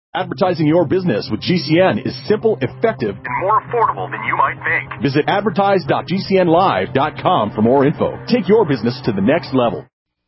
Advertising your business with GCN is simple, effective, and more affordable than you might think. Visit advertise.gcnlive.com for more info. Take your business to the next level.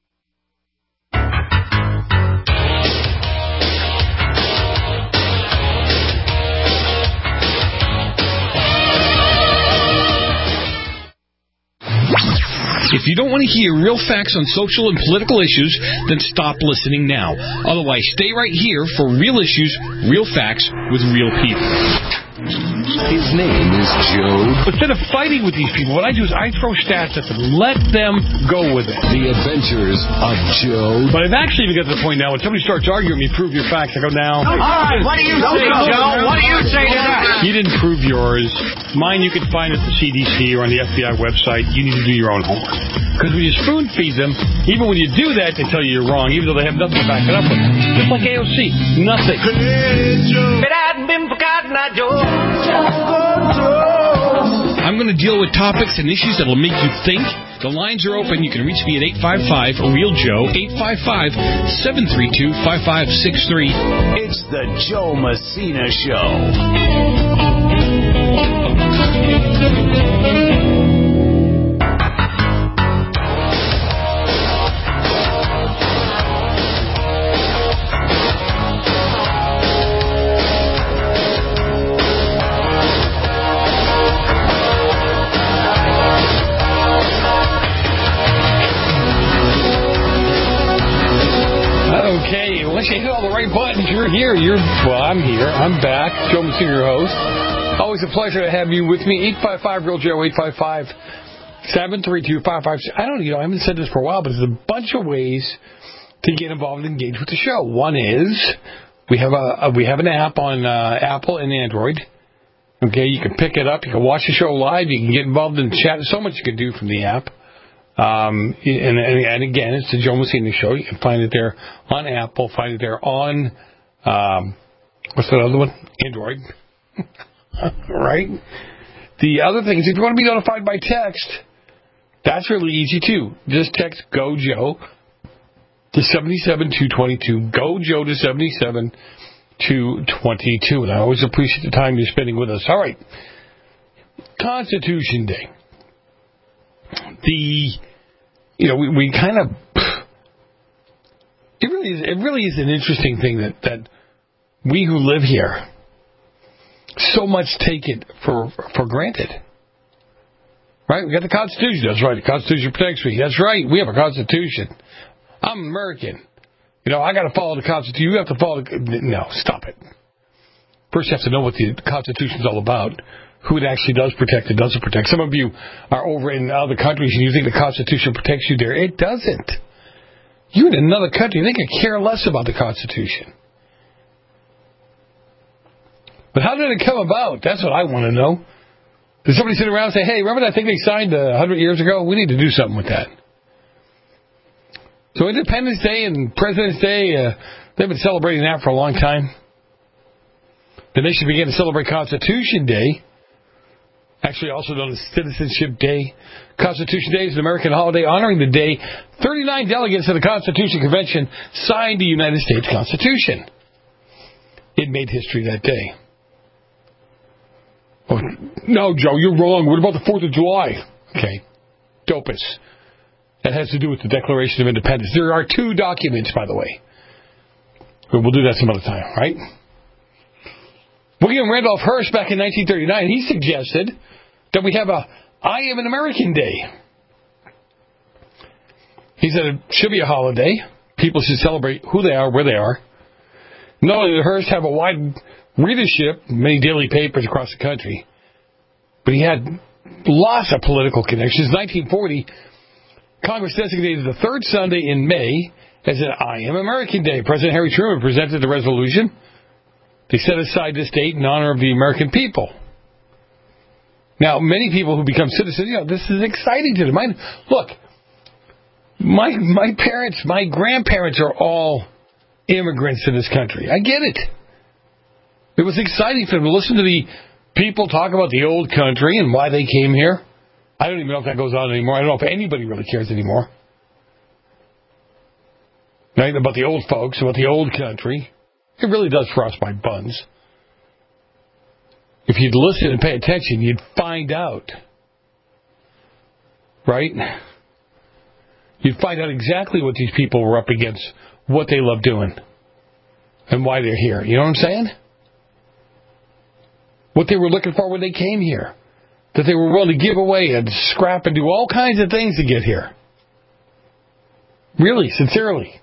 If you don't want to hear real facts on social and political issues, then stop listening now. Otherwise, stay right here for real issues, real facts, with real people. His name is Joe. Instead of fighting with these people, what I do is I throw stats at them. Let them go with it. The Adventures of Joe. But I've actually even got to the point now when somebody starts arguing with me, prove your facts, I go, now. All right, what do you say, Joe? What do you say to that? You didn't prove yours. Mine you can find at the CDC or on the FBI website. You need to do your own homework. Because when you spoon feed them, even when you do that, they tell you you're wrong, even though they have nothing to back it up with. Just like AOC. Nothing. If it hadn't been for Cotton Eye Joe. I'm going to deal with topics and issues that will make you think. The lines are open. You can reach me at 855-REAL-JOE, 855-732-5563. It's the Joe Messina Show. Okay, once you hit all the right buttons, you're here. Well, I'm here. I'm back. Joe Messina, your host. Always a pleasure to have you with me. 855-REAL-JOE, 855-732-5563. I haven't said this for a while, but there's a bunch of ways to get involved and engage with the show. One is we have an app on Apple and Android. Okay, you can pick it up. You can watch the show live. You can get involved in the chat. There's so much you can do from the app. And again, it's the Joe Messina Show. You can find it there on Apple, find it there on, what's that other one? Android. Right? The other thing is, if you want to be notified by text, that's really easy too. Just text Go Joe to 77222. Go Joe to 77222. And I always appreciate the time you're spending with us. All right. Constitution Day. We kind of, it really is an interesting thing that we who live here so much take it for granted. Right? We got the Constitution. That's right. The Constitution protects me. That's right. We have a Constitution. I'm American. I got to follow the Constitution. You have to follow no, stop it. First you have to know what the Constitution's all about. Who it actually does protect and doesn't protect. Some of you are over in other countries and you think the Constitution protects you there. It doesn't. You're in another country. They could care less about the Constitution. But how did it come about? That's what I want to know. Did somebody sit around and say, hey, remember that thing they signed 100 years ago? We need to do something with that. So Independence Day and President's Day, they've been celebrating that for a long time. The nation began to celebrate Constitution Day. Actually also known as Citizenship Day. Constitution Day is an American holiday honoring the day 39 delegates of the Constitution Convention signed the United States Constitution. It made history that day. Oh, no, Joe, you're wrong. What about the 4th of July? Okay. Dopus. That has to do with the Declaration of Independence. There are 2 documents, by the way. But we'll do that some other time, right? William Randolph Hearst, back in 1939, he suggested that we have a I Am an American Day. He said it should be a holiday. People should celebrate who they are, where they are. Not only did Hearst have a wide readership, many daily papers across the country, but he had lots of political connections. 1940, Congress designated the third Sunday in May as an I Am American Day. President Harry Truman presented the resolution. They set aside this date in honor of the American people. Now, many people who become citizens, this is exciting to them. Look, my parents, my grandparents are all immigrants to this country. I get it. It was exciting for them to listen to the people talk about the old country and why they came here. I don't even know if that goes on anymore. I don't know if anybody really cares anymore. Right? About the old folks, about the old country. It really does frost my buns. If you'd listen and pay attention, you'd find out. Right? You'd find out exactly what these people were up against, what they love doing, and why they're here. You know what I'm saying? What they were looking for when they came here. That they were willing to give away and scrap and do all kinds of things to get here. Really, sincerely.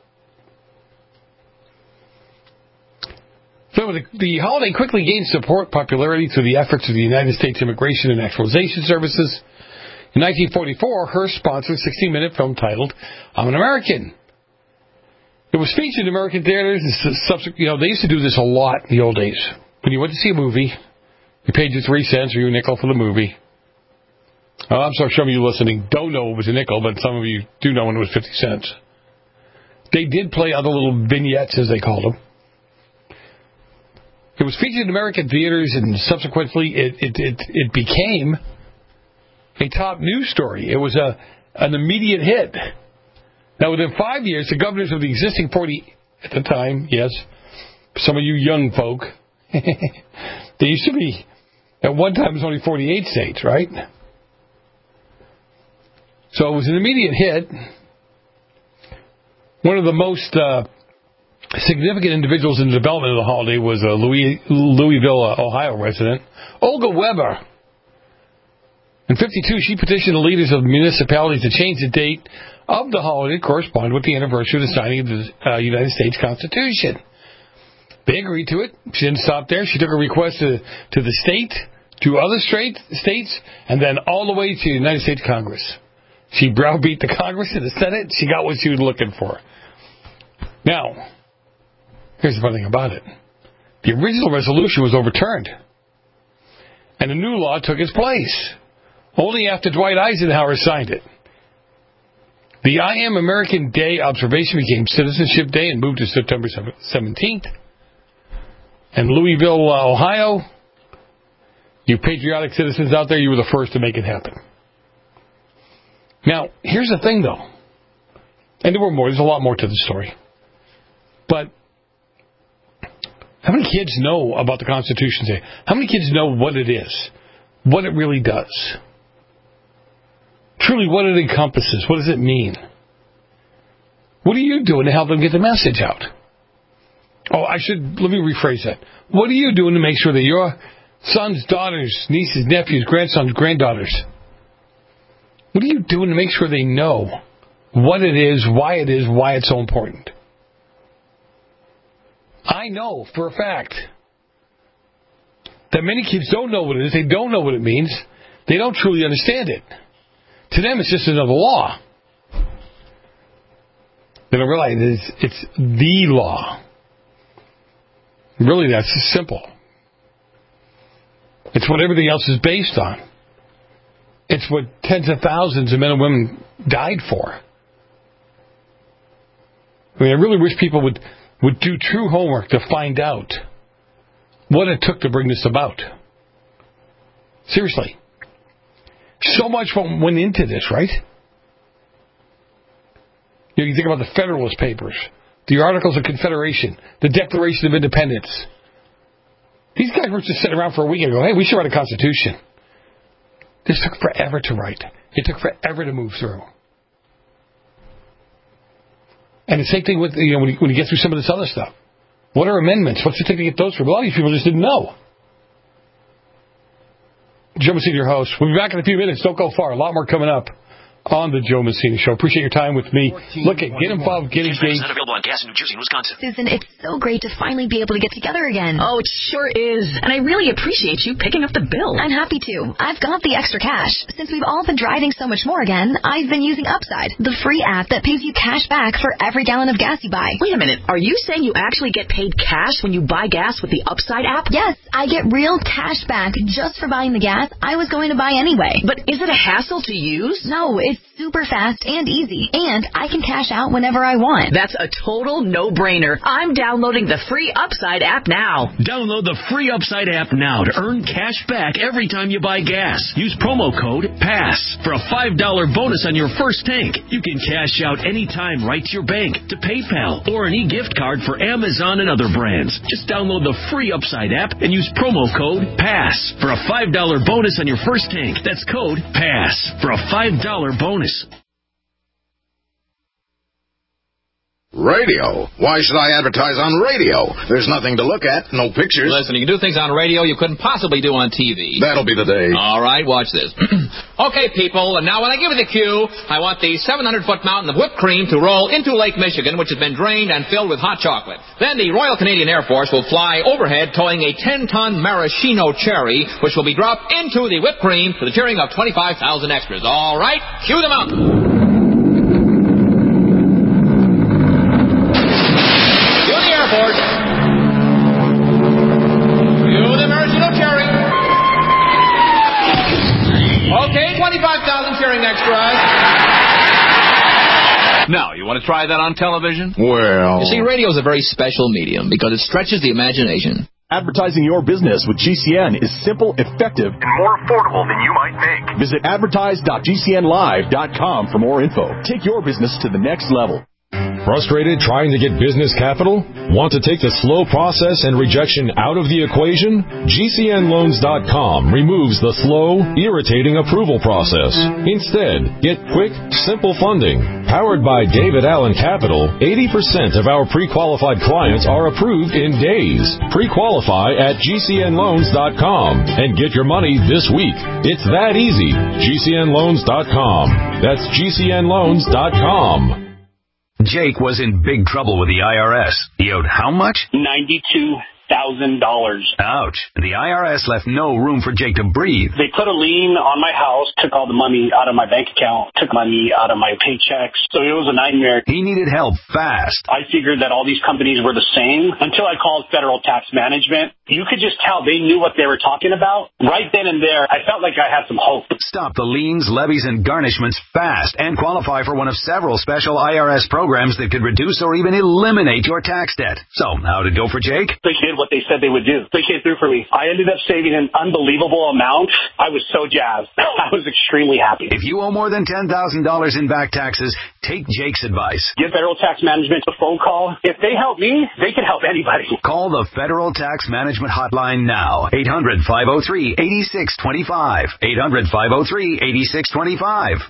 So the holiday quickly gained support, popularity through the efforts of the United States Immigration and Naturalization Services. In 1944, Hearst sponsored a 16-minute film titled I'm an American. It was featured in American theaters. They used to do this a lot in the old days. When you went to see a movie, you paid your 3 cents or your nickel for the movie. I'm sorry, some of you listening don't know it was a nickel, but some of you do know when it was 50 cents. They did play other little vignettes, as they called them. It was featured in American theaters, and subsequently it became a top news story. It was an immediate hit. Now, within 5 years, the governors of the existing 40, at the time, yes, some of you young folk, they used to be, at one time, it was only 48 states, right? So it was an immediate hit. One of the most significant individuals in the development of the holiday was a Louisville, Ohio resident, Olga Weber. In 1952, she petitioned the leaders of municipalities to change the date of the holiday to correspond with the anniversary of the signing of the United States Constitution. They agreed to it. She didn't stop there. She took a request to the state, to other states, and then all the way to the United States Congress. She browbeat the Congress and the Senate. She got what she was looking for. Now, here's the funny thing about it. The original resolution was overturned, and a new law took its place, only after Dwight Eisenhower signed it. The I Am American Day observation became Citizenship Day and moved to September 17th. And Louisville, Ohio, you patriotic citizens out there, you were the first to make it happen. Now, here's the thing, though. And there were more. There's a lot more to the story. But how many kids know about the Constitution Day? How many kids know what it is? What it really does? Truly, what it encompasses? What does it mean? What are you doing to help them get the message out? Let me rephrase that. What are you doing to make sure that your sons, daughters, nieces, nephews, grandsons, granddaughters, what are you doing to make sure they know what it is, why it's so important? I know for a fact that many kids don't know what it is. They don't know what it means. They don't truly understand it. To them, it's just another law. They don't realize it's the law. Really, that's simple. It's what everything else is based on. It's what tens of thousands of men and women died for. I mean, I really wish people would do true homework to find out what it took to bring this about. Seriously. So much went into this, right? You think about the Federalist Papers, the Articles of Confederation, the Declaration of Independence. These guys were just sitting around for a week and go, hey, we should write a Constitution. This took forever to write. It took forever to move through. And the same thing with, when you get through some of this other stuff. What are amendments? What's it take to get those through? A lot of these people just didn't know. Joe Messina, your host. We'll be back in a few minutes. Don't go far. A lot more coming up on the Joe Messina Show. Appreciate your time with me. Look, get involved, get engaged. Not available on gas in New Jersey and Wisconsin. Susan, it's so great to finally be able to get together again. Oh, it sure is. And I really appreciate you picking up the bill. I'm happy to. I've got the extra cash. Since we've all been driving so much more again, I've been using Upside, the free app that pays you cash back for every gallon of gas you buy. Wait a minute. Are you saying you actually get paid cash when you buy gas with the Upside app? Yes, I get real cash back just for buying the gas I was going to buy anyway. But is it a hassle to use? No, is super fast and easy, and I can cash out whenever I want. That's a total no-brainer. I'm downloading the free Upside app now. Download the free Upside app now to earn cash back every time you buy gas. Use promo code PASS for a $5 bonus on your first tank. You can cash out anytime right to your bank, to PayPal, or an e-gift card for Amazon and other brands. Just download the free Upside app and use promo code PASS for a $5 bonus on your first tank. That's code PASS for a $5 bonus. Radio? Why should I advertise on radio? There's nothing to look at, no pictures. Listen, you can do things on radio you couldn't possibly do on TV. That'll be the day. All right, watch this. Okay, people, and now when I give you the cue, I want the 700-foot mountain of whipped cream to roll into Lake Michigan, which has been drained and filled with hot chocolate. Then the Royal Canadian Air Force will fly overhead towing a 10-ton maraschino cherry, which will be dropped into the whipped cream to the cheering of 25,000 extras. All right, cue the mountain. Okay, 25,000 cheering extras. Now, you want to try that on television? Well... You see, radio is a very special medium because it stretches the imagination. Advertising your business with GCN is simple, effective, and more affordable than you might think. Visit advertise.gcnlive.com for more info. Take your business to the next level. Frustrated trying to get business capital? Want to take the slow process and rejection out of the equation? GCNLoans.com removes the slow, irritating approval process. Instead, get quick, simple funding. Powered by David Allen Capital, 80% of our pre-qualified clients are approved in days. Pre-qualify at GCNLoans.com and get your money this week. It's that easy. GCNLoans.com. That's GCNLoans.com. Jake was in big trouble with the IRS. He owed how much? $92,000. Ouch. The IRS left no room for Jake to breathe. They put a lien on my house, took all the money out of my bank account, took money out of my paychecks. So it was a nightmare. He needed help fast. I figured that all these companies were the same until I called Federal Tax Management. You could just tell they knew what they were talking about. Right then and there, I felt like I had some hope. Stop the liens, levies, and garnishments fast and qualify for one of several special IRS programs that could reduce or even eliminate your tax debt. So, how'd it go for Jake? They did what they said they would do. They came through for me. I ended up saving an unbelievable amount. I was so jazzed. I was extremely happy. If you owe more than $10,000 in back taxes, take Jake's advice. Give Federal Tax Management a phone call. If they help me, they can help anybody. Call the Federal Tax Management hotline now. 800-503-8625. 800-503-8625.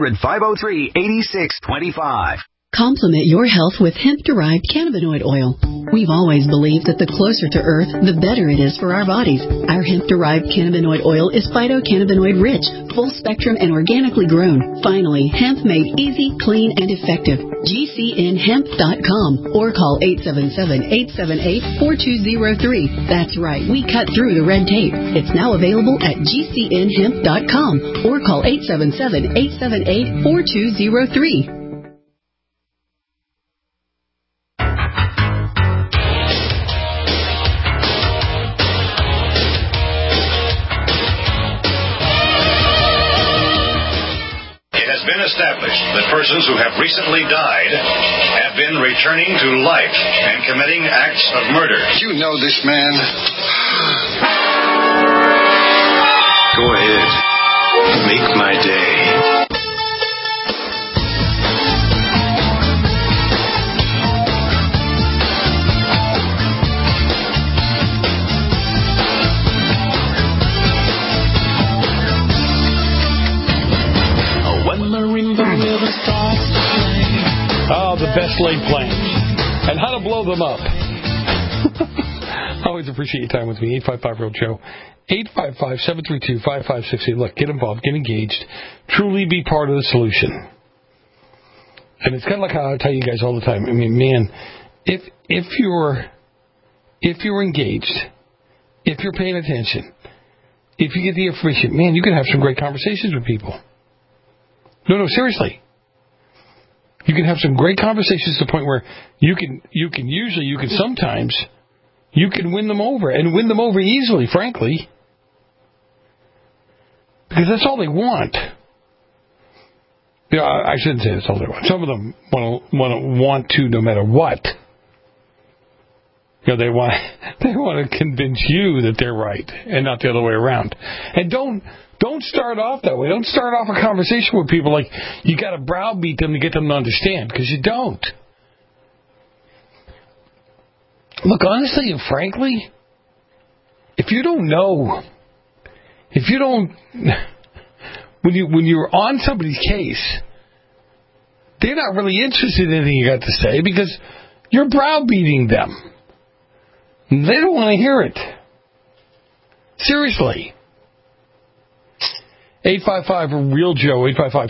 800-503-8625. Complement your health with hemp-derived cannabinoid oil. We've always believed that the closer to Earth, the better it is for our bodies. Our hemp-derived cannabinoid oil is phytocannabinoid-rich, full-spectrum, and organically grown. Finally, hemp made easy, clean, and effective. GCNHemp.com or call 877-878-4203. That's right, we cut through the red tape. It's now available at GCNHemp.com or call 877-878-4203. Established that persons who have recently died have been returning to life and committing acts of murder. You know this man. Go ahead. Make my day. Oh, the best laid plans. And how to blow them up. I always appreciate your time with me. 855-ROAD-SHOW. 855-732-5568. Look, get involved, get engaged. Truly be part of the solution. And it's kind of like how I tell you guys all the time. I mean, man, if you're engaged, if you're paying attention, if you get the information, man, you can have some great conversations with people. No, seriously. You can have some great conversations to the point where you can sometimes win them over, and win them over easily, frankly. Because that's all they want. I shouldn't say this all the way. Some of them want to no matter what. They want to convince you that they're right and not the other way around. And don't start off that way. Don't start off a conversation with people like you got to browbeat them to get them to understand, because you don't. Look, honestly and frankly, if you don't know, when you're on somebody's case, they're not really interested in anything you got to say because you're browbeating them. They don't want to hear it. Seriously. 855-REAL-JOE,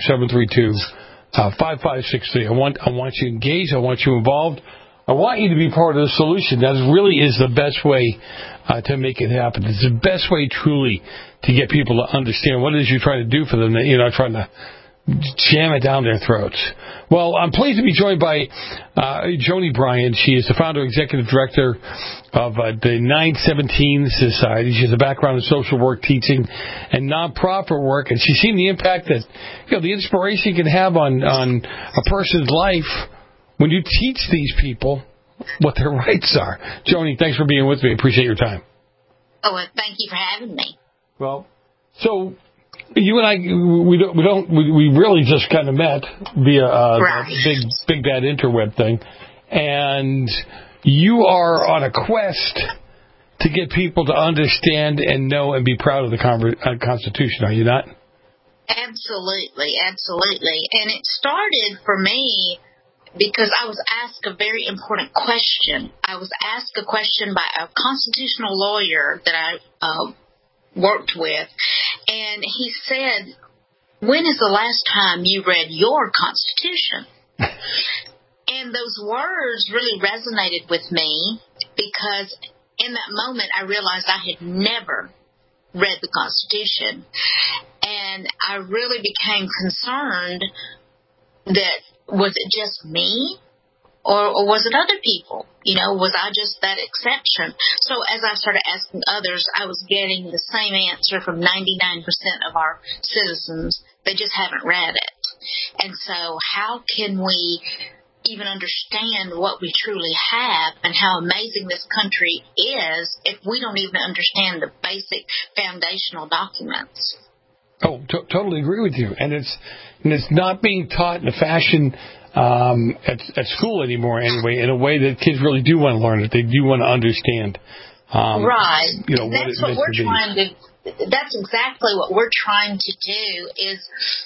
855-732-5563. I want you engaged. I want you involved. I want you to be part of the solution. That really is the best way to make it happen. It's the best way, truly, to get people to understand what it is you're trying to do for them. You're not trying to jam it down their throats. Well, I'm pleased to be joined by Joni Bryant. She is the founder and executive director of the 917 Society. She has a background in social work, teaching, and nonprofit work, and she's seen the impact that the inspiration can have on a person's life when you teach these people what their rights are. Joni, thanks for being with me. I appreciate your time. Oh, well, thank you for having me. Well, so you and I, we really just kind of met via the big bad interweb thing, and you are on a quest to get people to understand and know and be proud of the Constitution, are you not? Absolutely, absolutely. And it started for me because I was asked a very important question. I was asked a question by a constitutional lawyer that I worked with, and he said, "When is the last time you read your Constitution?" And those words really resonated with me because in that moment I realized I had never read the Constitution, and I really became concerned that was it just me? Or was it other people? Was I just that exception? So as I started asking others, I was getting the same answer from 99% of our citizens. They just haven't read it. And so how can we even understand what we truly have and how amazing this country is if we don't even understand the basic foundational documents? Oh, totally agree with you. And it's not being taught in a fashion at school anymore, anyway, in a way that kids really do want to learn it. They do want to understand. Right. That's what we're trying to. That's exactly what we're trying to do is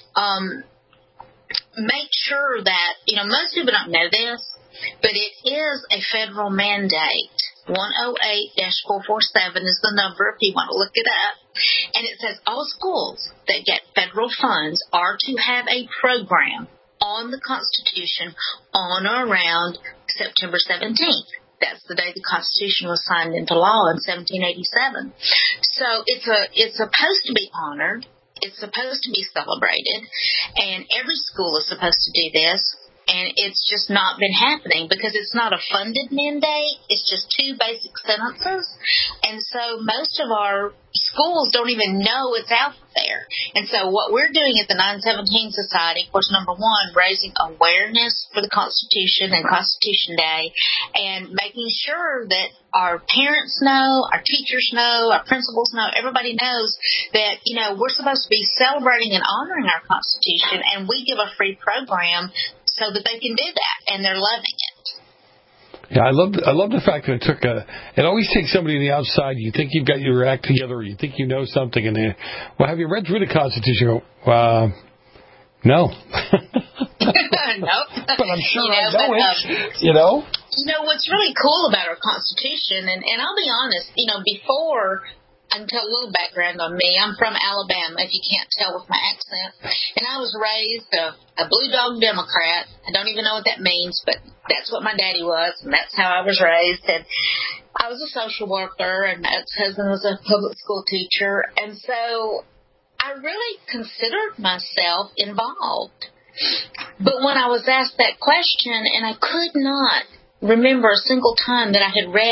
make sure that most people don't know this, but it is a federal mandate. 108-447 is the number if you want to look it up. And it says all schools that get federal funds are to have a program on the Constitution on or around September 17th. That's the day the Constitution was signed into law in 1787. So it's supposed to be honored. It's supposed to be celebrated. And every school is supposed to do this. And it's just not been happening because it's not a funded mandate. It's just two basic sentences. And so most of our schools don't even know it's out there. And so what we're doing at the 917 Society, of course, number one, raising awareness for the Constitution and Constitution Day and making sure that our parents know, our teachers know, our principals know, everybody knows that, we're supposed to be celebrating and honoring our Constitution, and we give a free program so that they can do that, and they're loving it. Yeah, I love the fact that it always takes somebody on the outside. You think you've got your act together, or you think you know something, and have you read through the Constitution? No. Nope. But I'm sure I know it. What's really cool about our Constitution, and I'll be honest, before I can tell a little background on me. I'm from Alabama, if you can't tell with my accent. And I was raised a Blue Dog Democrat. I don't even know what that means, but that's what my daddy was, and that's how I was raised. And I was a social worker, and my ex-husband was a public school teacher. And so I really considered myself involved. But when I was asked that question, and I could not remember a single time that I had read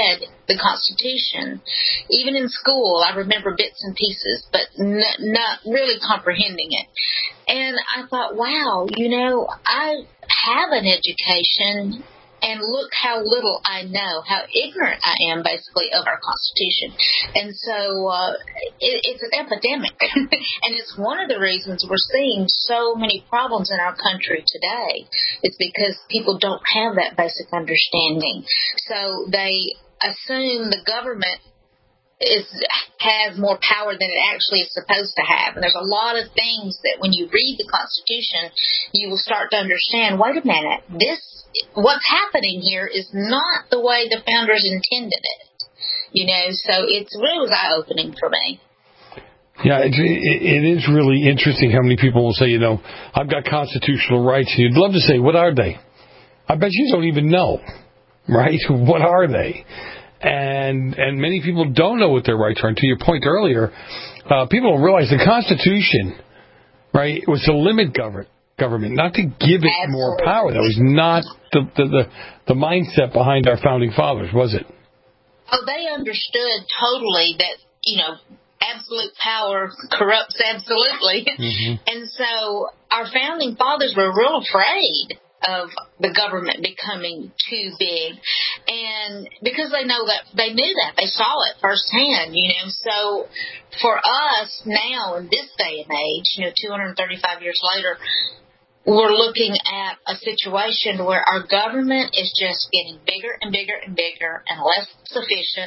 the Constitution. Even in school, I remember bits and pieces, but not really comprehending it. And I thought, wow, I have an education, and look how little I know, how ignorant I am, basically, of our Constitution. And so it's an epidemic. And it's one of the reasons we're seeing so many problems in our country today. It's because people don't have that basic understanding. So they assume the government has more power than it actually is supposed to have. And there's a lot of things that when you read the Constitution, you will start to understand, wait a minute, what's happening here is not the way the founders intended it. So it really was eye-opening for me. Yeah, it is really interesting how many people will say, I've got constitutional rights. And you'd love to say, what are they? I bet you don't even know, right? What are they? And many people don't know what their rights are. And to your point earlier, people don't realize the Constitution, right, was to limit government, not to give it more power. That was not the mindset behind our founding fathers, was it? Oh, they understood totally that, absolute power corrupts absolutely. Mm-hmm. And so our founding fathers were real afraid of the government becoming too big, and because they knew that, they saw it firsthand, So for us now in this day and age, 235 years later, we're looking at a situation where our government is just getting bigger and bigger and bigger and less efficient.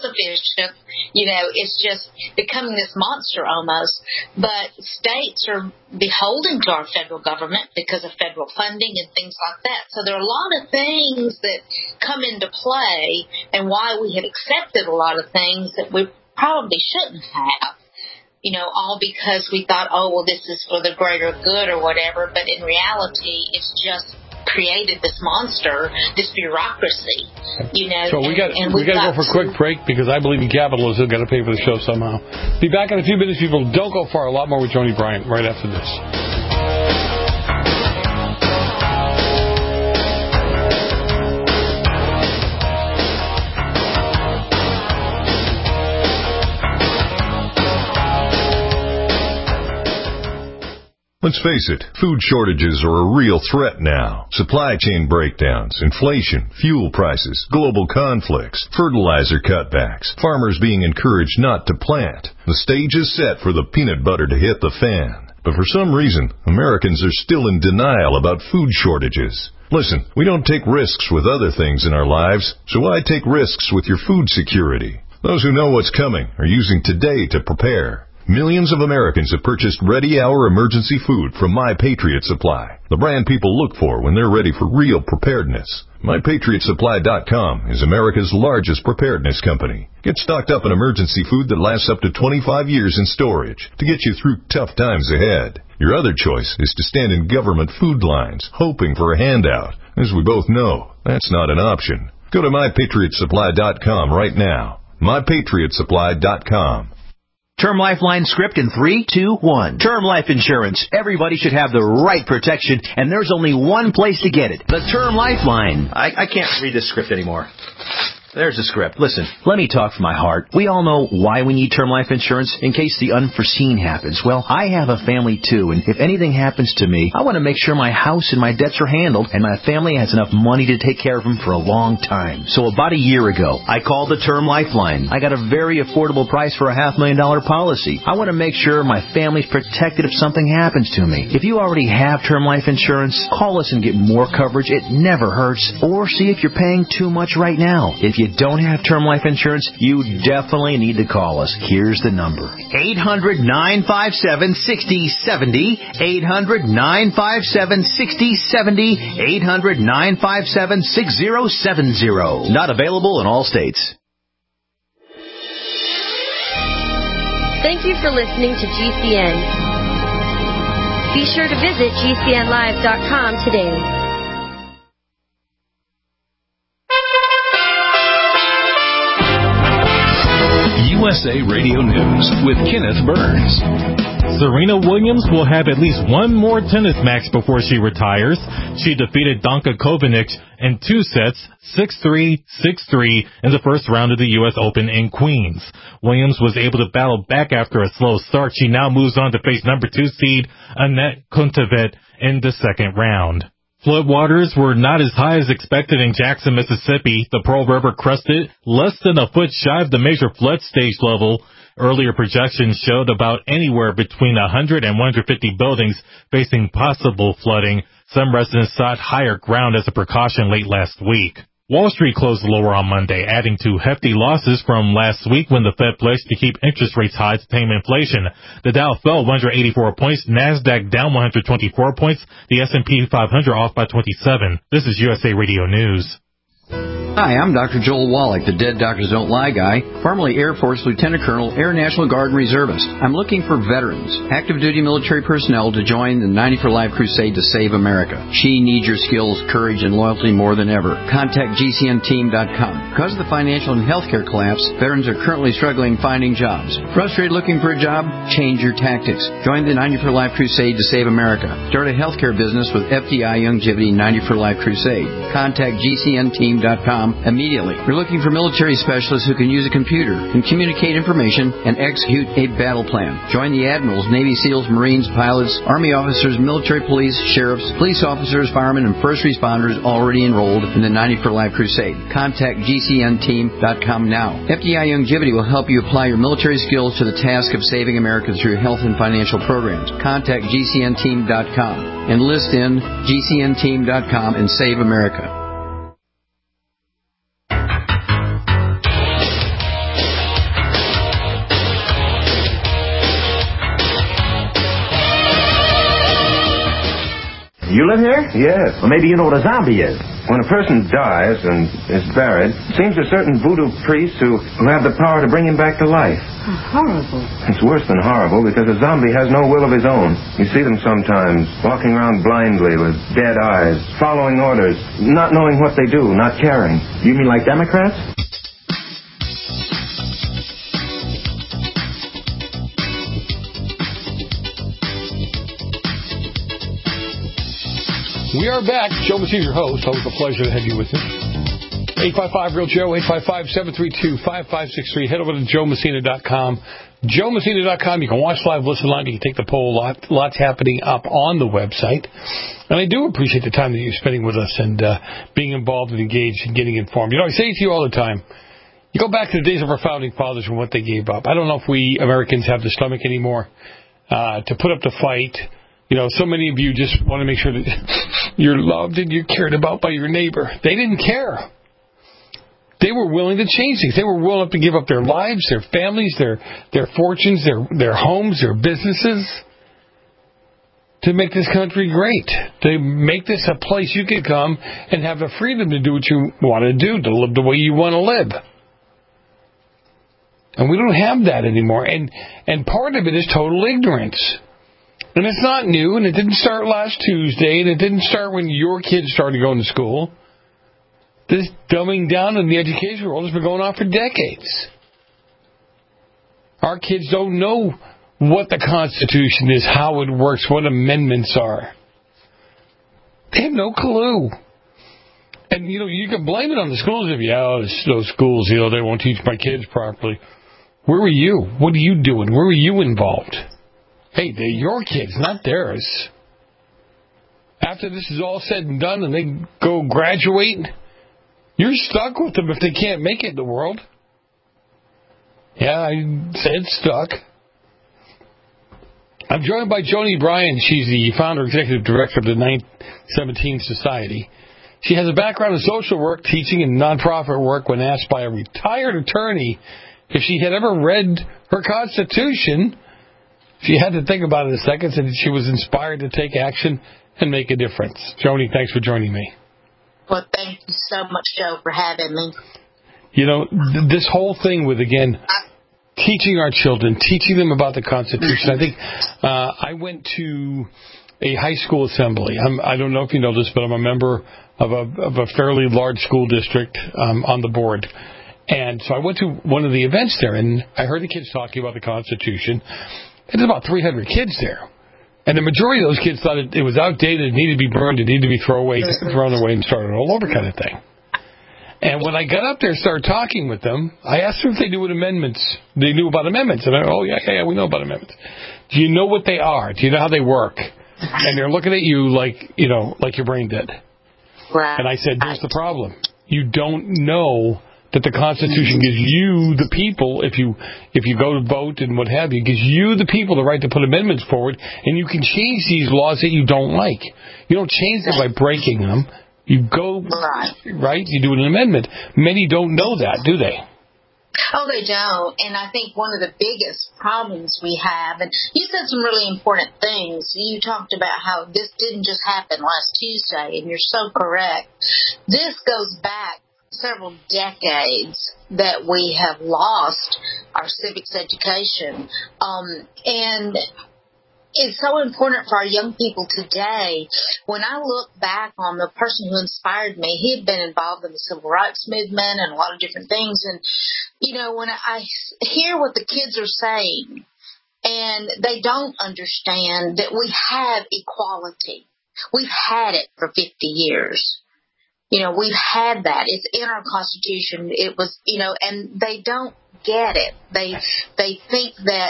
It's just becoming this monster almost. But states are beholden to our federal government because of federal funding and things like that. So there are a lot of things that come into play and why we had accepted a lot of things that we probably shouldn't have. All because we thought, this is for the greater good or whatever. But in reality, it's just created this monster, this bureaucracy, So we got to go for a quick break because I believe in capitalism. Got to pay for the show somehow. Be back in a few minutes, people. Don't go far. A lot more with Joni Bryant right after this. Let's face it, food shortages are a real threat now. Supply chain breakdowns, inflation, fuel prices, global conflicts, fertilizer cutbacks, farmers being encouraged not to plant. The stage is set for the peanut butter to hit the fan. But for some reason, Americans are still in denial about food shortages. Listen, we don't take risks with other things in our lives, so why take risks with your food security? Those who know what's coming are using today to prepare. Millions of Americans have purchased ready-hour emergency food from My Patriot Supply, the brand people look for when they're ready for real preparedness. MyPatriotSupply.com is America's largest preparedness company. Get stocked up on emergency food that lasts up to 25 years in storage to get you through tough times ahead. Your other choice is to stand in government food lines, hoping for a handout. As we both know, that's not an option. Go to MyPatriotSupply.com right now. MyPatriotSupply.com. Term Lifeline script in 3, 2, 1. Term life insurance. Everybody should have the right protection, and there's only one place to get it. The Term Lifeline. I can't read this script anymore. There's the script. Listen, let me talk from my heart. We all know why we need term life insurance, in case the unforeseen happens. Well, I have a family too, and if anything happens to me, I want to make sure my house and my debts are handled, and my family has enough money to take care of them for a long time. So about a year ago, I called the Term Lifeline. I got a very affordable price for a $500,000 policy. I want to make sure my family's protected if something happens to me. If you already have term life insurance, call us and get more coverage. It never hurts. Or see if you're paying too much right now. If you don't have term life insurance, you definitely need to call us. Here's the number. 800-957-6070. 800-957-6070. 800-957-6070. Not available in all states. Thank you for listening to GCN. Be sure to visit GCNlive.com today. USA Radio News with Kenneth Burns. Serena Williams will have at least one more tennis match before she retires. She defeated Danka Kovinic in 2 sets, 6-3, 6-3, in the first round of the U.S. Open in Queens. Williams was able to battle back after a slow start. She now moves on to face number 2 seed Annette Kontaveit in the second round. Floodwaters were not as high as expected in Jackson, Mississippi. The Pearl River crested less than a foot shy of the major flood stage level. Earlier projections showed about anywhere between 100 and 150 buildings facing possible flooding. Some residents sought higher ground as a precaution late last week. Wall Street closed lower on Monday, adding to hefty losses from last week when the Fed pledged to keep interest rates high to tame inflation. The Dow fell 184 points, NASDAQ down 124 points, the S&P 500 off by 27. This is USA Radio News. Hi, I'm Dr. Joel Wallach, the Dead Doctors Don't Lie guy, formerly Air Force Lieutenant Colonel, Air National Guard and Reservist. I'm looking for veterans, active duty military personnel to join the 90 for Life crusade to save America. She needs your skills, courage, and loyalty more than ever. Contact GCNteam.com. Because of the financial and healthcare collapse, veterans are currently struggling finding jobs. Frustrated looking for a job? Change your tactics. Join the 90 for Life crusade to save America. Start a healthcare business with FDI Youngevity 90 for Life crusade. Contact GCNteam.com immediately. We're looking for military specialists who can use a computer, can communicate information, and execute a battle plan. Join the admirals, Navy SEALs, Marines, pilots, Army officers, military police, sheriffs, police officers, firemen, and first responders already enrolled in the 90 for Life crusade. Contact GCNteam.com now. FDI Youngevity will help you apply your military skills to the task of saving America through health and financial programs. Contact GCNteam.com. Enlist in GCNteam.com and save America. You live here? Yes. Well, maybe you know what a zombie is. When a person dies and is buried, it seems to certain voodoo priests who have the power to bring him back to life. Horrible. It's worse than horrible because a zombie has no will of his own. You see them sometimes walking around blindly with dead eyes, following orders, not knowing what they do, not caring. You mean like Democrats? We are back. Joe Messina, your host. Always a pleasure to have you with us. 855-REAL-JOE, 855-732-5563. Head over to JoeMessina.com. JoeMessina.com. You can watch live, listen live. You can take the poll. Lots happening up on the website. And I do appreciate the time that you're spending with us and being involved and engaged and getting informed. You know, I say it to you all the time. You go back to the days of our founding fathers and what they gave up. I don't know if we Americans have the stomach anymore to put up the fight. You know, so many of you just want to make sure that you're loved and you're cared about by your neighbor. They didn't care. They were willing to change things. They were willing to give up their lives, their families, their fortunes, their homes, their businesses to make this country great, to make this a place you can come and have the freedom to do what you want to do, to live the way you want to live. And we don't have that anymore. And part of it is total ignorance. And it's not new, and it didn't start last Tuesday, and it didn't start when your kids started going to school. This dumbing down in the education world has been going on for decades. Our kids don't know what the Constitution is, how it works, what amendments are. They have no clue. And, you know, you can blame it on the schools if those schools, you know, they won't teach my kids properly. Where were you? What are you doing? Where were you involved? Hey, they're your kids, not theirs. After this is all said and done and they go graduate, you're stuck with them if they can't make it in the world. Yeah, I said stuck. I'm joined by Joni Bryan. She's the founder and executive director of the 917 Society. She has a background in social work, teaching, and nonprofit work. When asked by a retired attorney if she had ever read her Constitution, she had to think about it a second, and she was inspired to take action and make a difference. Joni, thanks for joining me. Well, thank you so much, Joe, for having me. You know, this whole thing with, again, teaching our children, teaching them about the Constitution. I think I went to a high school assembly. I don't know if you know this, but I'm a member of a fairly large school district on the board. And so I went to one of the events there, and I heard the kids talking about the Constitution. There's about 300 kids there. And the majority of those kids thought it was outdated, it needed to be burned, it needed to be thrown away and started all over kind of thing. And when I got up there and started talking with them, I asked them if they knew they knew about amendments. And I oh, yeah, we know about amendments. Do you know what they are? Do you know how they work? And they're looking at you like you're brain dead. Right. And I said, here's the problem. You don't know that the Constitution gives you, the people, if you go to vote and what have you, gives you, the people, the right to put amendments forward, and you can change these laws that you don't like. You don't change them by breaking them. You go, right? You do an amendment. Many don't know that, do they? Oh, they don't. And I think one of the biggest problems we have, and you said some really important things. You talked about how this didn't just happen last Tuesday, and you're so correct. This goes back several decades that we have lost our civics education. And it's so important for our young people today. When I look back on the person who inspired me, he had been involved in the civil rights movement and a lot of different things. And, when I hear what the kids are saying, and they don't understand that we have equality. We've had it for 50 years. We've had that. It's in our Constitution. It was, and they don't get it. They think that,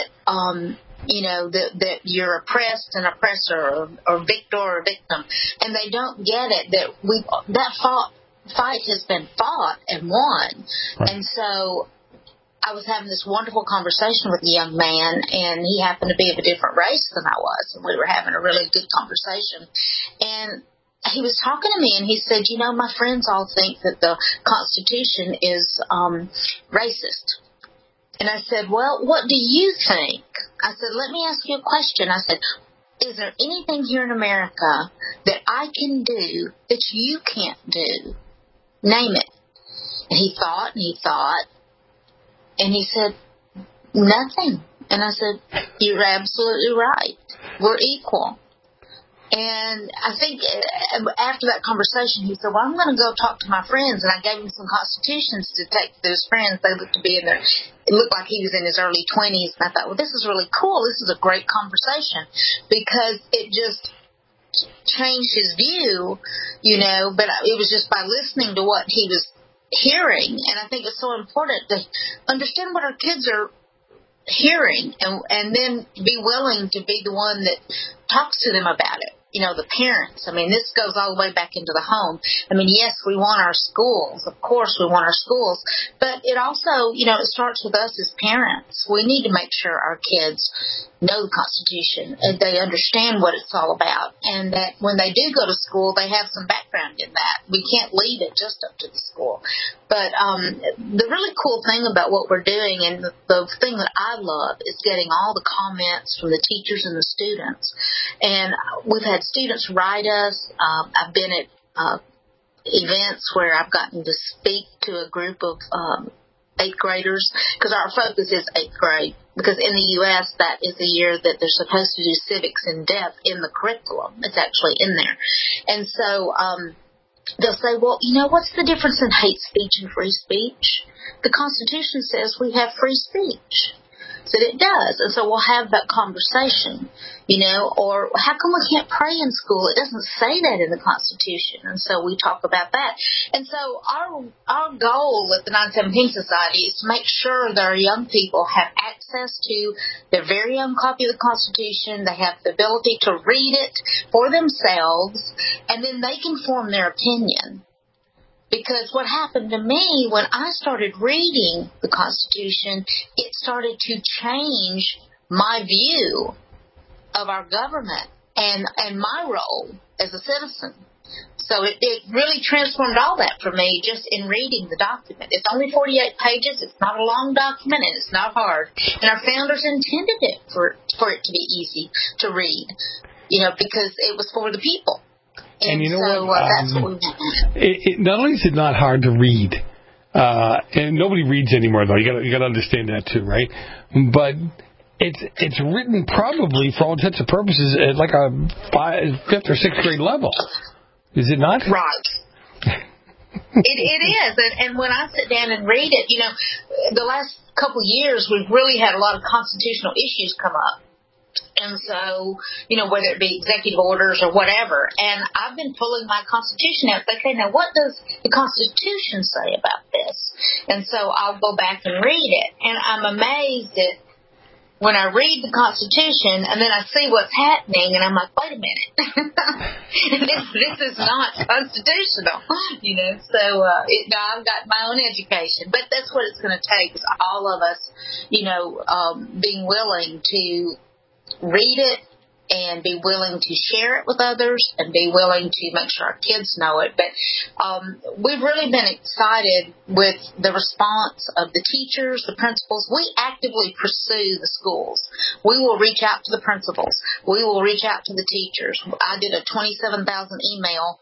that you're oppressed and oppressor or victor or victim. And they don't get it that fight has been fought and won. Right. And so I was having this wonderful conversation with a young man, and he happened to be of a different race than I was. And we were having a really good conversation. And he was talking to me, and he said, my friends all think that the Constitution is racist. And I said, well, what do you think? I said, let me ask you a question. I said, is there anything here in America that I can do that you can't do? Name it. And he thought, and he said, nothing. And I said, you're absolutely right. We're equal. And I think after that conversation, he said, well, I'm going to go talk to my friends. And I gave him some constitutions to take to his friends. They looked to be in it looked like he was in his early 20s. And I thought, well, this is really cool. This is a great conversation because it just changed his view, but it was just by listening to what he was hearing. And I think it's so important to understand what our kids are hearing and then be willing to be the one that talks to them about it. The parents. This goes all the way back into the home. Yes, we want our schools. Of course, we want our schools. But it also, it starts with us as parents. We need to make sure our kids know the Constitution and they understand what it's all about. And that when they do go to school, they have some background in that. We can't leave it just up to the school. But the really cool thing about what we're doing, and the thing that I love, is getting all the comments from the teachers and the students. And we've had students write us. I've been at events where I've gotten to speak to a group of 8th graders, because our focus is 8th grade. Because in the U.S., that is the year that they're supposed to do civics in depth in the curriculum. It's actually in there. And so they'll say, well, what's the difference in hate speech and free speech? The Constitution says we have free speech. Said it does. And so we'll have that conversation, or how come we can't pray in school? It doesn't say that in the Constitution. And so we talk about that. And so our goal at the 917 Society is to make sure that our young people have access to their very own copy of the Constitution. They have the ability to read it for themselves, and then they can form their opinion. Because what happened to me when I started reading the Constitution, it started to change my view of our government and my role as a citizen. So it really transformed all that for me just in reading the document. It's only 48 pages. It's not a long document, and it's not hard. And our founders intended it for it to be easy to read, because it was for the people. And you know what? That's what we want. Not only is it not hard to read, and nobody reads anymore, though. You got to understand that too, right? But it's written probably for all intents and purposes at like a 5th or 6th grade level. Is it not? Right. It is. And when I sit down and read it, the last couple of years, we've really had a lot of constitutional issues come up. And so, whether it be executive orders or whatever. And I've been pulling my Constitution out. Okay, now what does the Constitution say about this? And so I'll go back and read it. And I'm amazed at when I read the Constitution and then I see what's happening, and I'm like, wait a minute. this is not constitutional, So I've got my own education. But that's what it's going to take, is all of us, being willing to read it and be willing to share it with others and be willing to make sure our kids know it. But we've really been excited with the response of the teachers, the principals. We actively pursue the schools. We will reach out to the principals. We will reach out to the teachers. I did a 27,000 email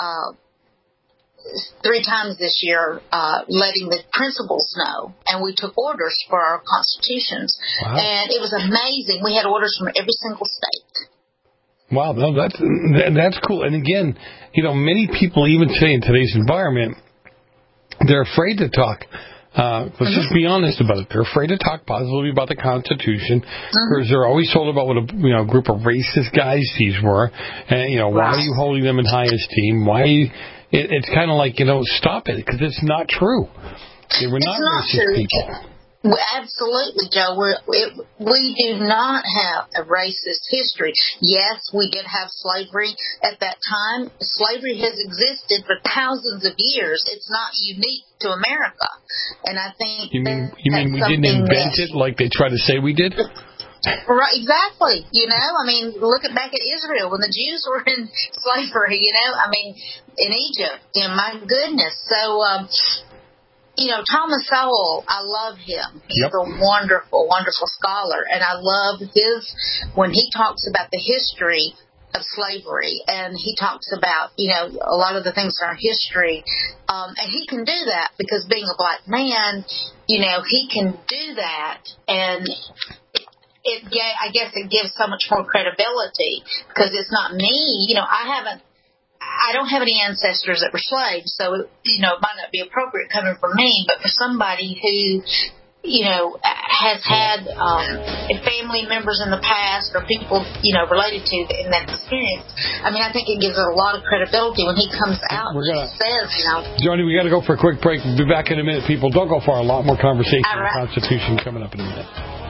3 times this year, letting the principals know, and we took orders for our constitutions. Wow. And it was amazing. We had orders from every single state. Wow, no, that's cool. And again, many people, even today in today's environment, they're afraid to talk. Let's just be honest about it. They're afraid to talk positively about the Constitution, because they're always told about what a group of racist guys these were, and why are you holding them in high esteem? Why are you? It's kind of like, stop it, because it's not true. We're not racist people. Absolutely, Joe. We do not have a racist history. Yes, we did have slavery at that time. Slavery has existed for thousands of years. It's not unique to America. And I think You mean we didn't invent it like they try to say we did? Right, exactly. Look back at Israel when the Jews were in slavery, in Egypt. My goodness. So, Thomas Sowell, I love him. He's a wonderful, wonderful scholar. And I love when he talks about the history of slavery, and he talks about, a lot of the things in our history. And he can do that because being a black man, he can do that. And I guess it gives so much more credibility, because it's not me. I don't have any ancestors that were slaves, so it might not be appropriate coming from me. But for somebody who has had family members in the past, or people related to in that experience, I think it gives it a lot of credibility when he comes out and says, Joni, we got to go for a quick break. We'll be back in a minute, people. Don't go far. A lot more conversation on the Constitution coming up in a minute.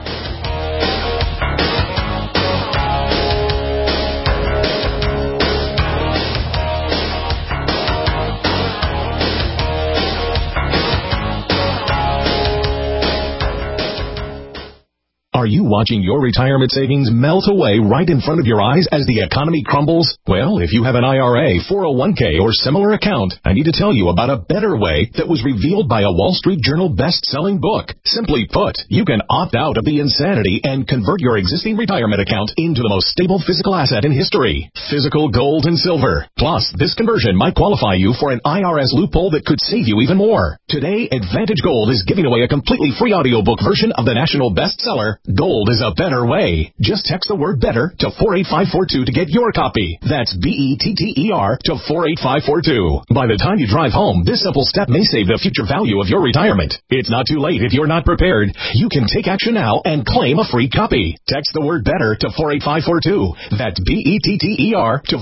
Are you watching your retirement savings melt away right in front of your eyes as the economy crumbles? Well, if you have an IRA, 401k, or similar account, I need to tell you about a better way that was revealed by a Wall Street Journal best-selling book. Simply put, you can opt out of the insanity and convert your existing retirement account into the most stable physical asset in history, physical gold and silver. Plus, this conversion might qualify you for an IRS loophole that could save you even more. Today, Advantage Gold is giving away a completely free audiobook version of the national bestseller, Gold is a Better Way. Just text the word BETTER to 48542 to get your copy. That's BETTER to 48542. By the time you drive home, this simple step may save the future value of your retirement. It's not too late if you're not prepared. You can take action now and claim a free copy. Text the word BETTER to 48542. That's BETTER to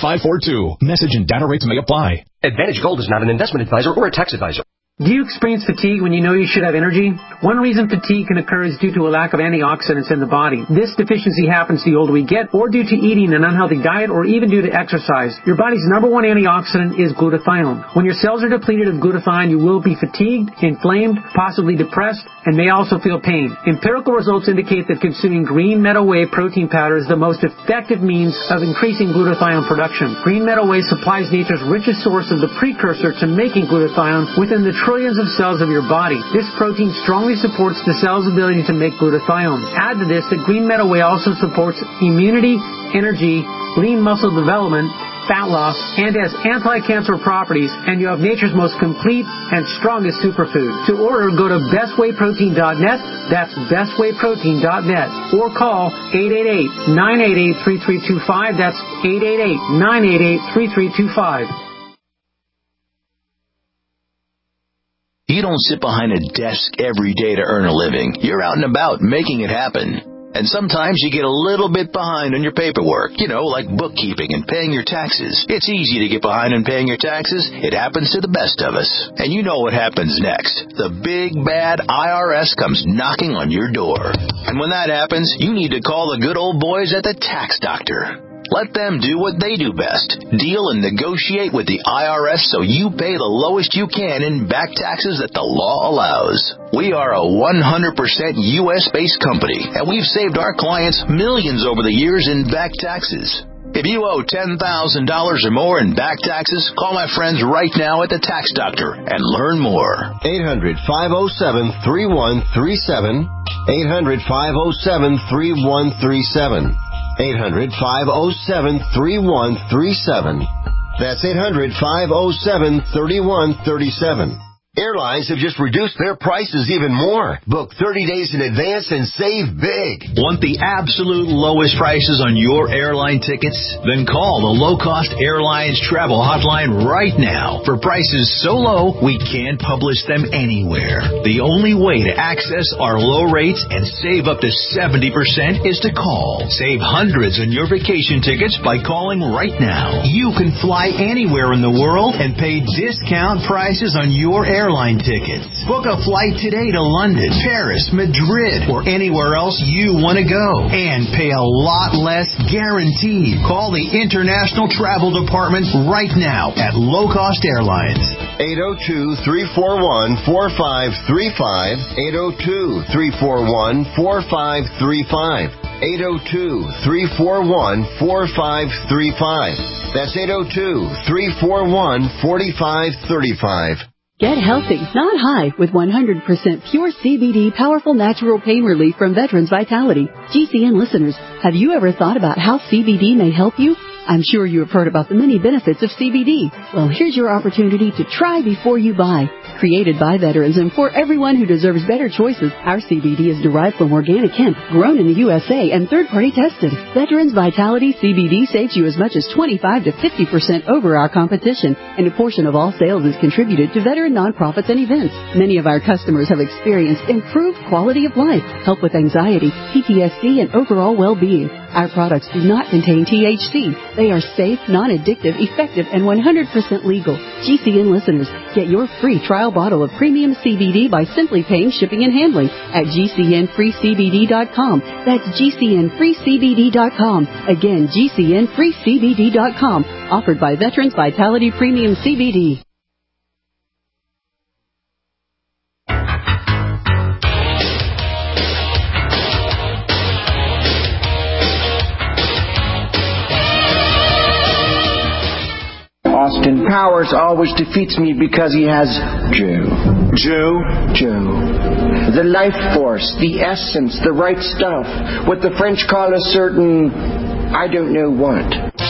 48542. Message and data rates may apply. Advantage Gold is not an investment advisor or a tax advisor. Do you experience fatigue when you know you should have energy? One reason fatigue can occur is due to a lack of antioxidants in the body. This deficiency happens the older we get, or due to eating an unhealthy diet, or even due to exercise. Your body's number one antioxidant is glutathione. When your cells are depleted of glutathione, you will be fatigued, inflamed, possibly depressed, and may also feel pain. Empirical results indicate that consuming green meadow whey protein powder is the most effective means of increasing glutathione production. Green meadow whey supplies nature's richest source of the precursor to making glutathione within the trillions of cells of your body. This protein strongly supports the cell's ability to make glutathione. Add to this that green meadow whey also supports immunity, energy, lean muscle development, fat loss, and has anti-cancer properties, and you have nature's most complete and strongest superfood. To order, go to bestwayprotein.net, that's bestwayprotein.net, or call 888-988-3325, that's 888-988-3325. don't sit behind a desk every day to earn a living. You're out and about making it happen. And sometimes you get a little bit behind on your paperwork, like bookkeeping and paying your taxes. It's easy to get behind on paying your taxes. It happens to the best of us. And you know what happens next. The big, bad IRS comes knocking on your door. And when that happens, you need to call the good old boys at the Tax Doctor. Let them do what they do best. Deal and negotiate with the IRS so you pay the lowest you can in back taxes that the law allows. We are a 100% U.S.-based company, and we've saved our clients millions over the years in back taxes. If you owe $10,000 or more in back taxes, call my friends right now at the Tax Doctor and learn more. 800-507-3137. 800-507-3137. 800-507-3137. That's 800-507-3137. Airlines have just reduced their prices even more. Book 30 days in advance and save big. Want the absolute lowest prices on your airline tickets? Then call the Low Cost Airlines Travel Hotline right now. For prices so low, we can't publish them anywhere. The only way to access our low rates and save up to 70% is to call. Save hundreds on your vacation tickets by calling right now. You can fly anywhere in the world and pay discount prices on your airline tickets. Book a flight today to London, Paris, Madrid, or anywhere else you want to go and pay a lot less guaranteed. Call the International Travel Department right now at Low Cost Airlines. 802-341-4535. 802-341-4535. 802-341-4535. That's 802-341-4535. Get healthy, not high, with 100% pure CBD powerful natural pain relief from Veterans Vitality. GCN listeners, have you ever thought about how CBD may help you? I'm sure you have heard about the many benefits of CBD. Well, here's your opportunity to try before you buy. Created by veterans and for everyone who deserves better choices, our CBD is derived from organic hemp, grown in the USA, and third-party tested. Veterans Vitality CBD saves you as much as 25 to 50% over our competition, and a portion of all sales is contributed to veteran nonprofits and events. Many of our customers have experienced improved quality of life, help with anxiety, PTSD, and overall well-being. Our products do not contain THC. They are safe, non-addictive, effective, and 100% legal. GCN listeners, get your free trial bottle of premium CBD by simply paying shipping and handling at GCNFreeCBD.com. That's GCNFreeCBD.com. Again, GCNFreeCBD.com. Offered by Veterans Vitality Premium CBD. Austin Powers always defeats me because he has Joe. The life force, the essence, the right stuff. What the French call a certain, I don't know what.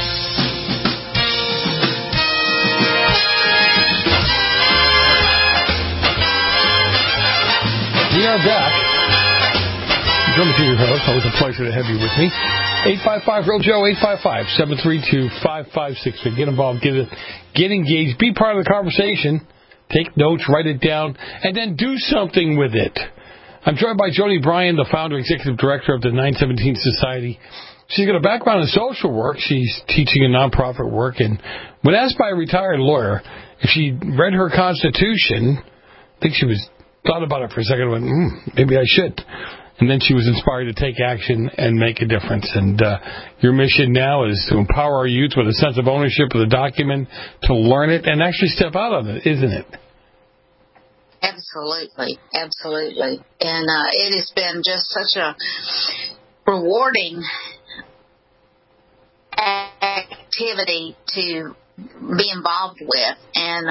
We are back. Drum Theater host, always a pleasure to have you with me. 855-REAL-JOE, 855-732-5563. Get involved, get engaged, be part of the conversation, take notes, write it down, and then do something with it. I'm joined by Joni Bryan, the founder, executive director of the 917 Society. She's got a background in social work. She's teaching in nonprofit work, and when asked by a retired lawyer if she read her Constitution, I think she thought about it for a second and went, maybe I should. And then she was inspired to take action and make a difference. And your mission now is to empower our youth with a sense of ownership of the document, to learn it, and actually step out on it, isn't it? Absolutely. And it has been just such a rewarding activity to be involved with. And,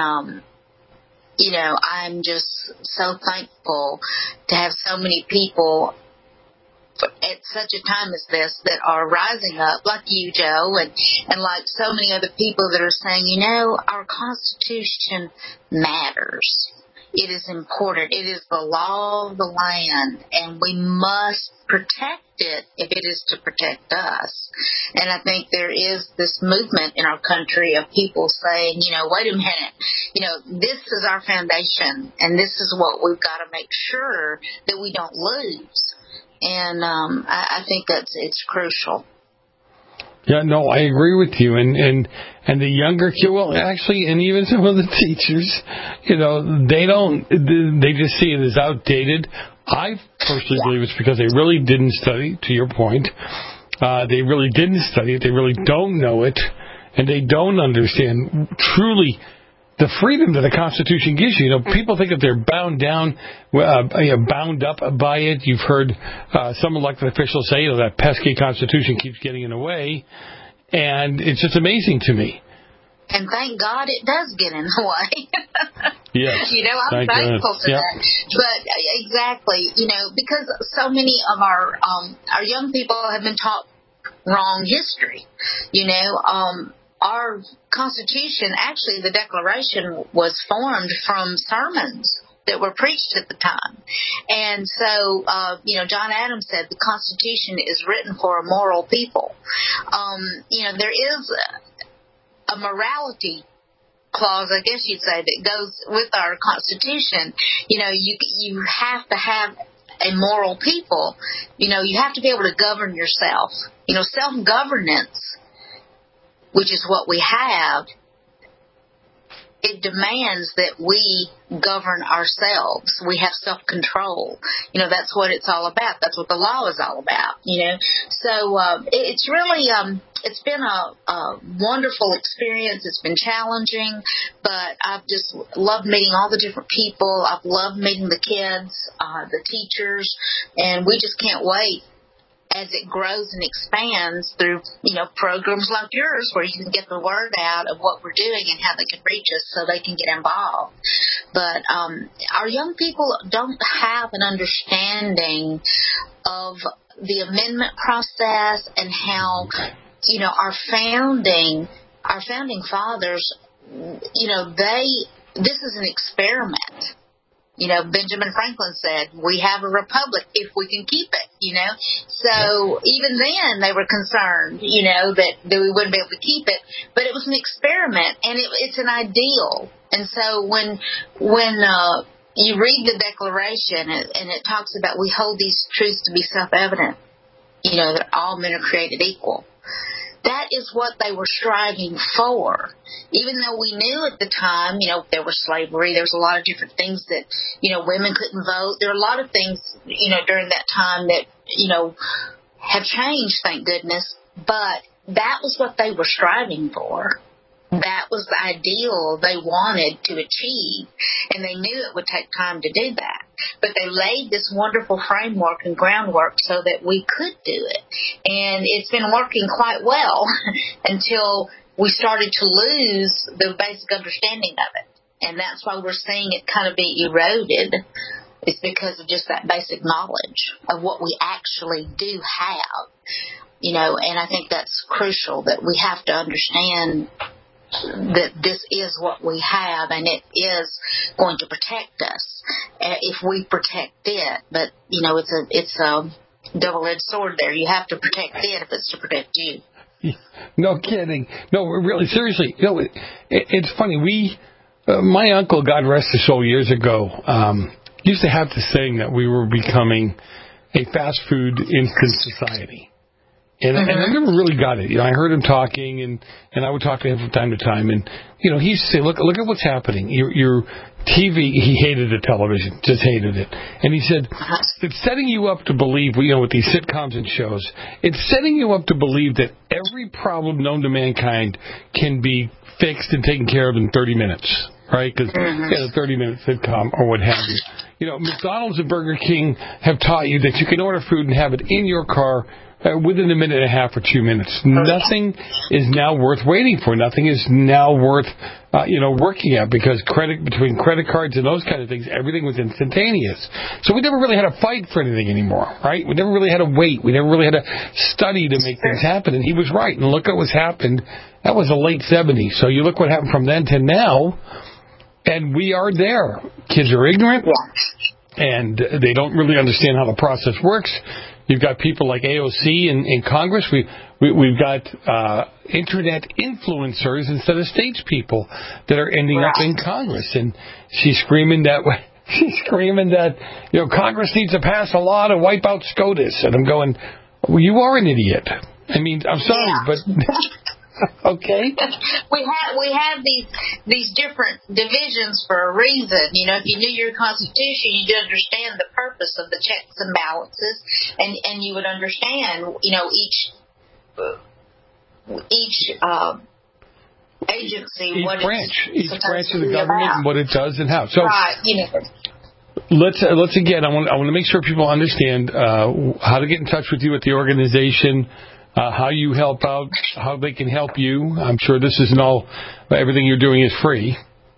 I'm just so thankful to have so many people at such a time as this that are rising up, like you, Joe, and like so many other people that are saying, our Constitution matters. It is important. It is the law of the land, and we must protect it if it is to protect us. And I think there is this movement in our country of people saying, wait a minute, this is our foundation, and this is what we've got to make sure that we don't lose. And I think it's crucial. Yeah, no, I agree with you. And the younger kids, well, actually, and even some of the teachers, they just see it as outdated. I personally believe it's because they really didn't study, to your point. They really didn't study it. They really don't know it. And they don't understand truly the freedom that the Constitution gives you. People think that they're bound up by it. You've heard some elected officials say that pesky Constitution keeps getting in the way, and it's just amazing to me. And thank God it does get in the way. Yes. I'm thankful for that. But exactly, because so many of our young people have been taught wrong history. Our Constitution, actually the Declaration, was formed from sermons that were preached at the time. And so, John Adams said the Constitution is written for a moral people. There is a morality clause, I guess you'd say, that goes with our Constitution. You have to have a moral people. You have to be able to govern yourself. Self-governance, which is what we have, it demands that we govern ourselves. We have self-control. That's what it's all about. That's what the law is all about, So it's really, it's been a wonderful experience. It's been challenging, but I've just loved meeting all the different people. I've loved meeting the kids, the teachers, and we just can't wait as it grows and expands through, programs like yours where you can get the word out of what we're doing and how they can reach us so they can get involved. But our young people don't have an understanding of the amendment process and how, our founding fathers, this is an experiment. Benjamin Franklin said, we have a republic if we can keep it, So even then they were concerned, that we wouldn't be able to keep it. But it was an experiment, and it's an ideal. And so when you read the Declaration and it talks about we hold these truths to be self-evident, that all men are created equal. That is what they were striving for. Even though we knew at the time, there was slavery, there was a lot of different things that, women couldn't vote. There are a lot of things, during that time that, have changed, thank goodness. But that was what they were striving for. That was the ideal they wanted to achieve, and they knew it would take time to do that. But they laid this wonderful framework and groundwork so that we could do it. And it's been working quite well until we started to lose the basic understanding of it. And that's why we're seeing it kind of be eroded. It's because of just that basic knowledge of what we actually do have. And I think that's crucial, that we have to understand that this is what we have, and it is going to protect us if we protect it. But it's a double-edged sword there. You have to protect it if it's to protect you. No kidding. No, really, seriously. It's funny. My uncle, God rest his soul, years ago, used to have this saying that we were becoming a fast food instant society. And I never really got it. I heard him talking, and I would talk to him from time to time. And, he used to say, look at what's happening. Your TV, he hated the television, just hated it. And he said, it's setting you up to believe, with these sitcoms and shows, it's setting you up to believe that every problem known to mankind can be fixed and taken care of in 30 minutes, right? Because a 30-minute sitcom or what have you. McDonald's and Burger King have taught you that you can order food and have it in your car within a minute and a half or 2 minutes. Nothing is now worth waiting for. Nothing is now worth, working at, because between credit cards and those kind of things, everything was instantaneous. So we never really had to fight for anything anymore, right? We never really had to wait. We never really had to study to make things happen. And he was right. And look at what's happened. That was the late 70s. So you look what happened from then to now. And we are there. Kids are ignorant, and they don't really understand how the process works. You've got people like AOC in Congress. We've got internet influencers instead of statespeople that are ending up in Congress. And she's screaming that Congress needs to pass a law to wipe out SCOTUS. And I'm going, well, you are an idiot. I mean, I'm sorry, but okay. We have these different divisions for a reason. If you knew your Constitution, you'd understand the purpose of the checks and balances, and you would understand, each agency, each branch of the government, about. And what it does and how. So, right, let's again. I want to make sure people understand how to get in touch with you at the organization. How you help out, how they can help you. I'm sure this isn't everything you're doing is free.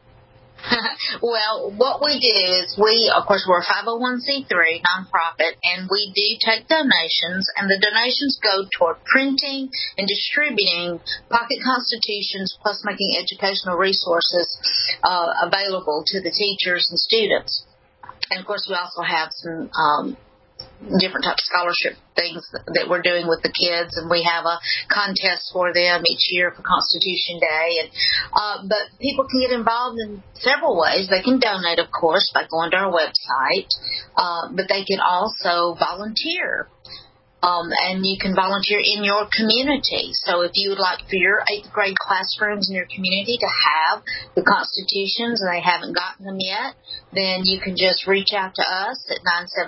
Well, what we do is we're a 501c3 nonprofit, and we do take donations, and the donations go toward printing and distributing pocket constitutions, plus making educational resources available to the teachers and students. And, of course, we also have some different type of scholarship things that we're doing with the kids, and we have a contest for them each year for Constitution Day. And but people can get involved in several ways. They can donate, of course, by going to our website, but they can also volunteer. And you can volunteer in your community. So if you would like for your 8th grade classrooms in your community to have the constitutions and they haven't gotten them yet, then you can just reach out to us at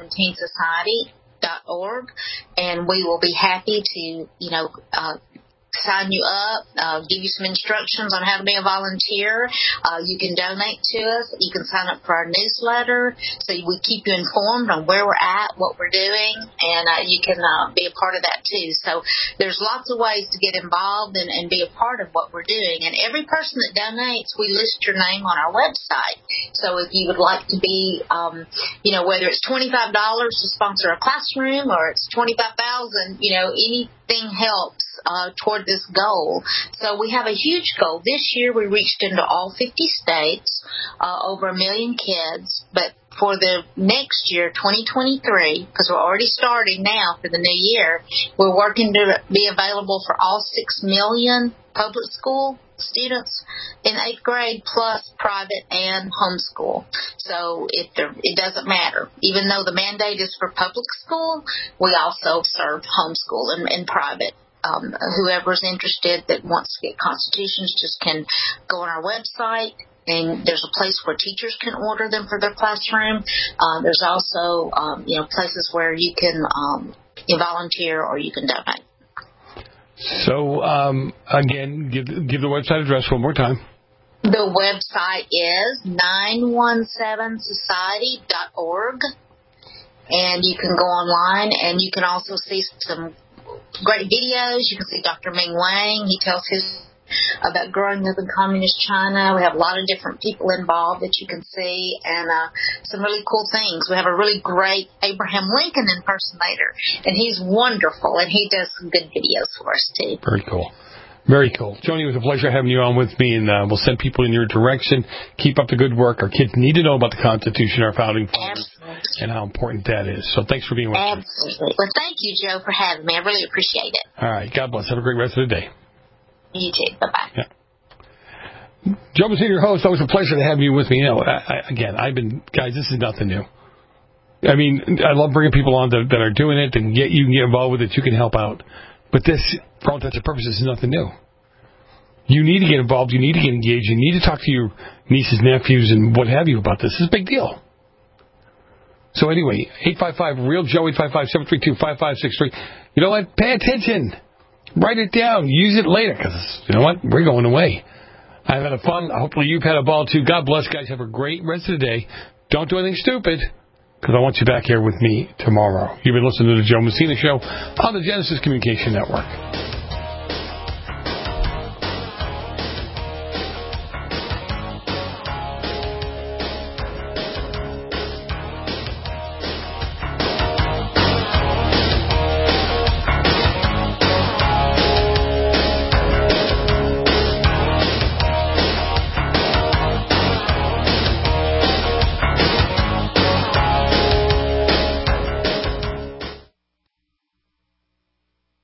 917society.org, and we will be happy to, sign you up, give you some instructions on how to be a volunteer. You can donate to us. You can sign up for our newsletter, so we keep you informed on where we're at, what we're doing, and you can be a part of that too. So there's lots of ways to get involved and be a part of what we're doing. And every person that donates, we list your name on our website. So if you would like to be, whether it's $25 to sponsor a classroom or it's $25,000, anything helps toward this goal. So we have a huge goal. This year we reached into all 50 states, over 1 million kids. But for the next year, 2023, because we're already starting now for the new year, we're working to be available for all 6 million public school students in 8th grade, plus private and homeschool. So it doesn't matter. Even though the mandate is for public school, we also serve homeschool and private. Whoever's interested that wants to get constitutions just can go on our website, and there's a place where teachers can order them for their classroom. There's also places where you can volunteer or you can donate. So again, give the website address one more time. The website is 917society.org, and you can go online, and you can also see some great videos. You can see Dr. Ming Wang. He tells about growing up in communist China. We have a lot of different people involved that you can see, and some really cool things. We have a really great Abraham Lincoln impersonator, and he's wonderful, and he does some good videos for us, too. Very cool. Very cool. Joni, it was a pleasure having you on with me, and we'll send people in your direction. Keep up the good work. Our kids need to know about the Constitution, our founding fathers, and how important that is. So thanks for being with us. Absolutely. Well, thank you, Joe, for having me. I really appreciate it. All right. God bless. Have a great rest of the day. You too. Bye-bye. Yeah. Joe Messina, your host. Always a pleasure to have you with me. Guys, this is nothing new. I mean, I love bringing people on that are doing it, and you can get involved with it. You can help out. But this, for all intents and purposes, is nothing new. You need to get involved. You need to get engaged. You need to talk to your nieces, nephews, and what have you about this. This is a big deal. So anyway, 855-REAL-JOE, 855-732-5563. You know what? Pay attention. Write it down. Use it later, because you know what? We're going away. I've had fun. Hopefully you've had a ball, too. God bless, guys. Have a great rest of the day. Don't do anything stupid, because I want you back here with me tomorrow. You've been listening to The Joe Messina Show on the Genesis Communication Network.